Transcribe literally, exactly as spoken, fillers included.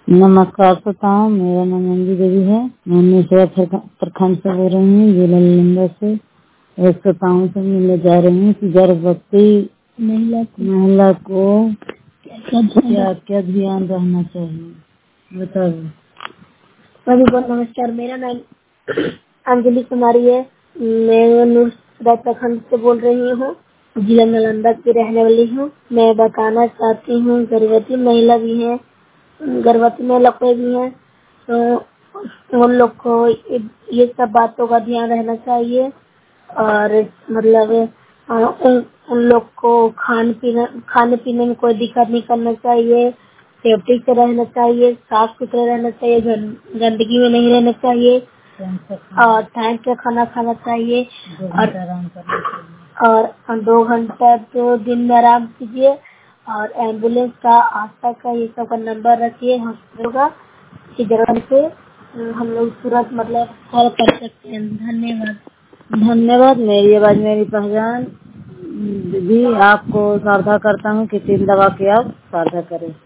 नमस्कार श्रोताओं, मेरा नाम अंजू देवी है। मैं मिश्रा प्रखंड से बोल रही हूँ, जिला नालंदा से। एक श्रोताओं से मिलने जा रही हूँ कि गर्भवती महिला महिला को क्या क्या ध्यान रहना चाहिए, बताओ। सभी को नमस्कार। मेरा नाम अंजलि कुमारी है। मैं नूरसराय प्रखंड से बोल रही हूँ, जिला नालंदा की रहने वाली हूँ। मैं बताना चाहती हूँ, गर्भवती महिला भी है, गर्भवती महिला कोई भी है तो उन लोग को ये सब बातों का ध्यान रहना चाहिए। और मतलब उन, उन लोग को खान पीना खाने पीने में कोई दिक्कत नहीं करना चाहिए। सेफ्टी से रहना चाहिए, साफ सुथरा रहना चाहिए, गंदगी में नहीं रहना चाहिए और टाइम से खाना खाना चाहिए। और और दो घंटा तो दिन में आराम कीजिए। और एम्बुलेंस का, आशा का, ये सब का नंबर रखिए हॉस्पिटल का, की जरूरत से हम लोग तुरंत मतलब कॉल कर सकते हैं। धन्यवाद। धन्यवाद। मेरी आवाज मेरी पहचान भी आपको साझा करता हूँ कि तीन दवा की आप साझा करें।